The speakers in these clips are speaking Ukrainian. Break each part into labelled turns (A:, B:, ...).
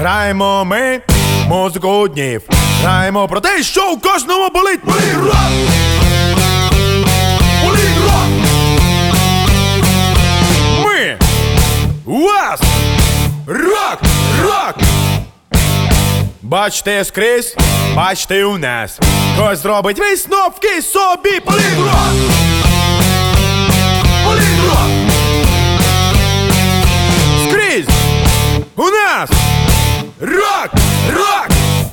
A: Граємо ми музику днів. Граємо про те, що у кожному болить.
B: Болить рок! Болить рок!
A: Ми у вас
B: Рок! Рок!
A: бачите скрізь, бачите у нас. Хтось зробить висновки собі.
B: Болить рок! Болить рок!
A: Скрізь у нас
B: Рок! Рок!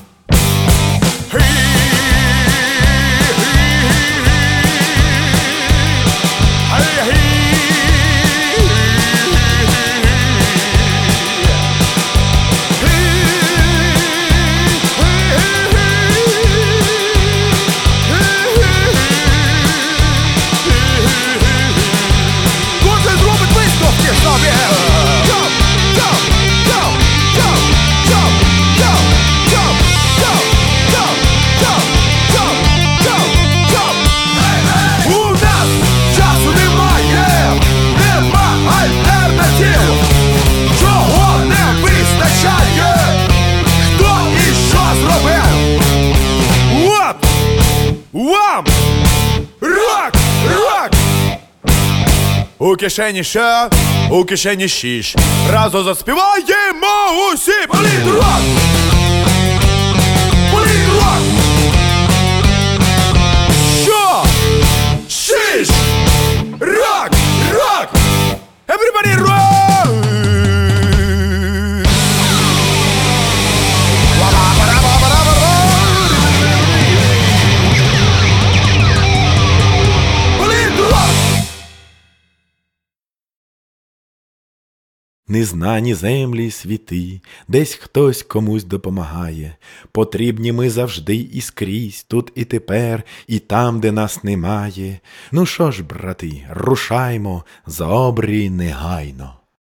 A: Кожен зробить висновки собі.
B: У нас часу немає, нема альтернатив. Чого не вистачає? Хто і що зробив?
A: От вам
B: Рок! Рок!
A: у кишені ще, у кишені шіш. Разом заспіваємо усі.
B: Болить рок! Болить рок!
A: Що?
B: Шиш! Рок! Рок!
A: Everybody rock!
B: Болить рок!
C: Незнані землі й світи, десь хтось комусь допомагає. Потрібні ми завжди і скрізь, тут і тепер, і там, де нас немає. Ну що ж, брати, рушаймо за обрій негайно.